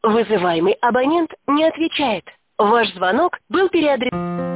Вызываемый абонент не отвечает. Ваш звонок был переадресован.